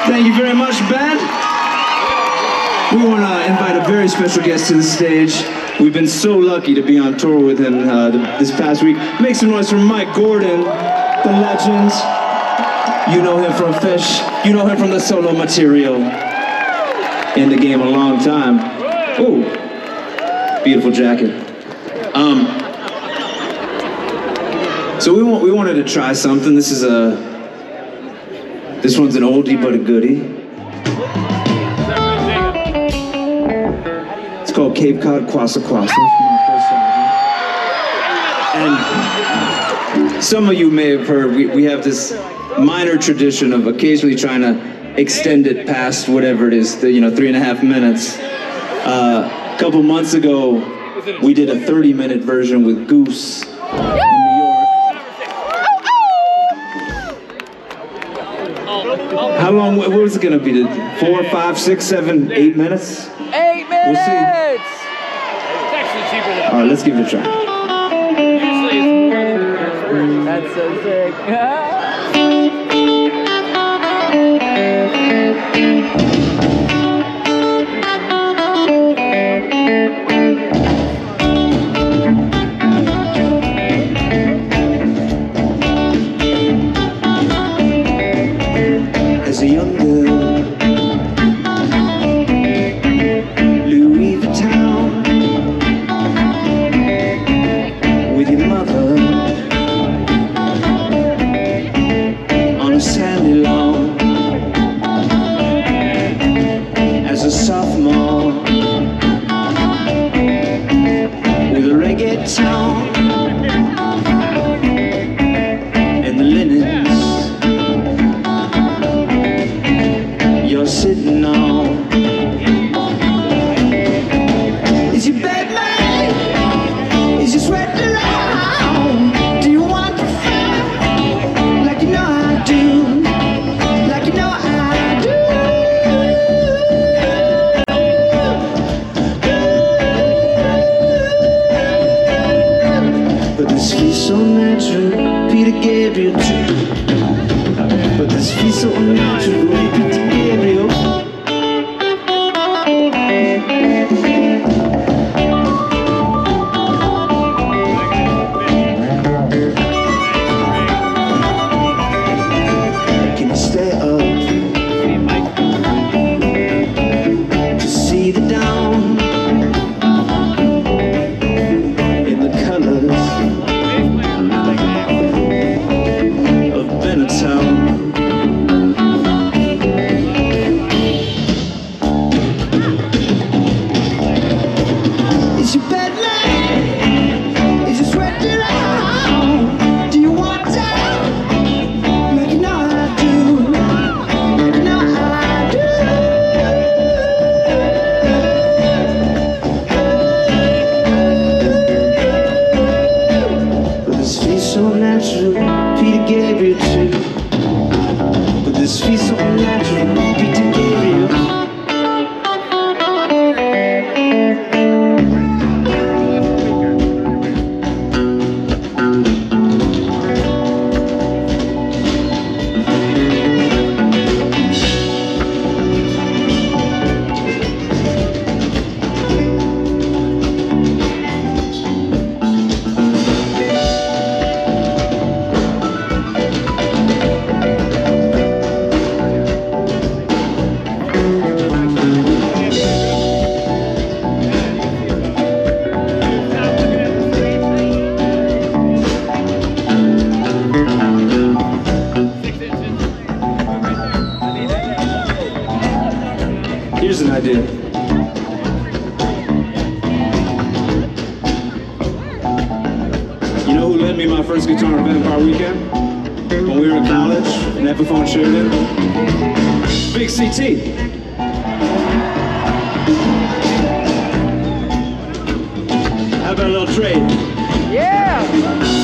Thank you very much, band. We want to invite a very special guest to the stage. We've been so lucky to be on tour with him this past week. Make some noise for Mike Gordon, the legend. You know him from Fish. You know him from the solo material. In the game a long time. Ooh, beautiful jacket. So we wanted to try something. This one's an oldie but a goodie. It's called Cape Cod Kwassa Kwassa. And some of you may have heard, we have this minor tradition of occasionally trying to extend it past whatever it is, 3.5 minutes. A couple months ago, we did a 30-minute version with Goose in New York. How long, what was it gonna be? 4, 5, 6, 7, 8 minutes? 8 minutes! We'll see. It's actually cheaper than All right, let's give it a try. Usually it's more than the first version. That's so sick. As a young girl, Louis Vuitton, with your mother on a sandy lawn. As a sophomore, with a reggaeton and the linens you're sitting on. Is your bed made? Is your sweat around? Do you want to fight like you know I do? Like you know I do. But this feels so natural, Peter Gabriel too. But this feels so natural, Peter Gabriel. Can you stay up to see the dawn in the colors of Benetton? Is your bed made? Is your sweat around? Do you want down? Like you know I do. Like you know I do. But this feels so natural, Peter Gabriel too. But this feels so natural, Peter Gabriel. Here's an idea. You know who lent me my first guitar on Vampire Weekend? When we were in college, in Epiphone Sheridan? Big CT. How about a little trade? Yeah!